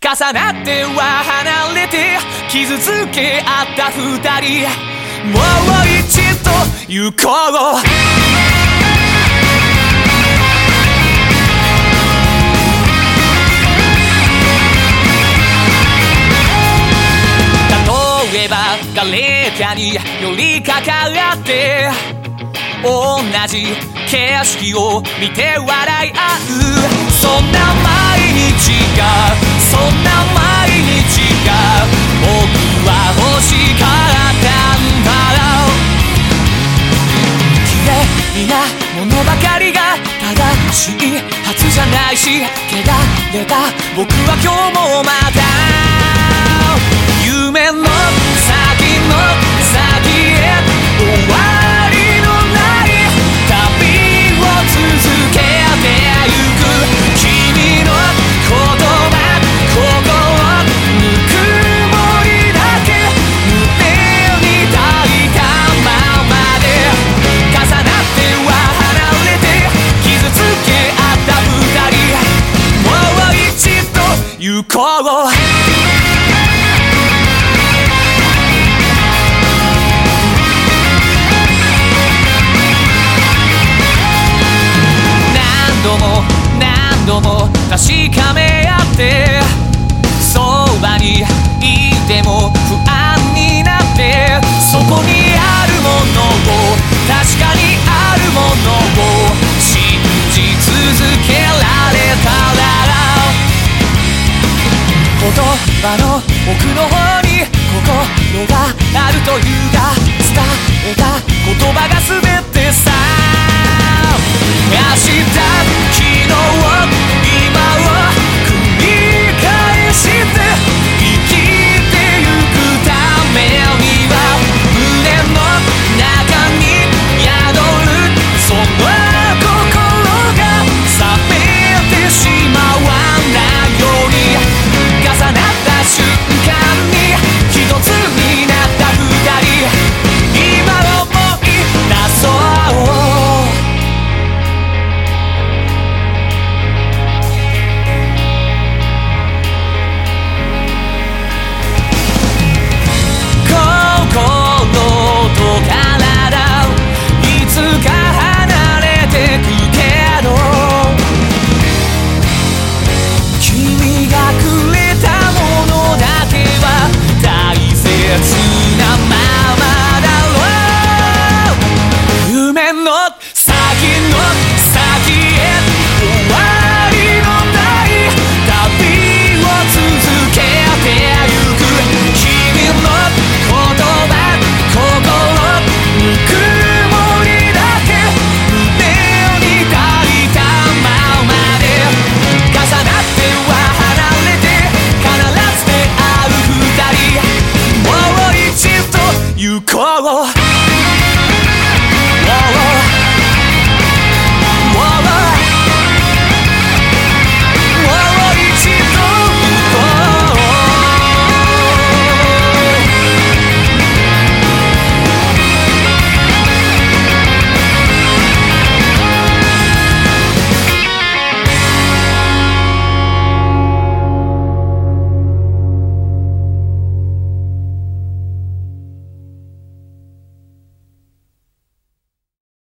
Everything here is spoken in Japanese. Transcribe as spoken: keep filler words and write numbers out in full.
重なっては離れて傷つけ合った二人、もう一度行こう。例えばガレータに寄りかかって同じ景色を見て笑い合う、そんな毎日がそんな毎日が僕は欲しかったんだ。綺麗なものばかりが正しいはずじゃないし、汚れた僕は今日もまた夢の先の先へ終わりのない旅を続けてゆく。君の言葉心ぬくもりだけ胸に抱いたままで、重なっては離れて傷つけ合った二人、もう一度行こう。何度も何度も確かめ合ってそばにいても不安になって、そこにあるものを確かにあるものを信じ続けられたら、言葉の奥の方に心があるというが伝えた言葉が全てさ。明日昨日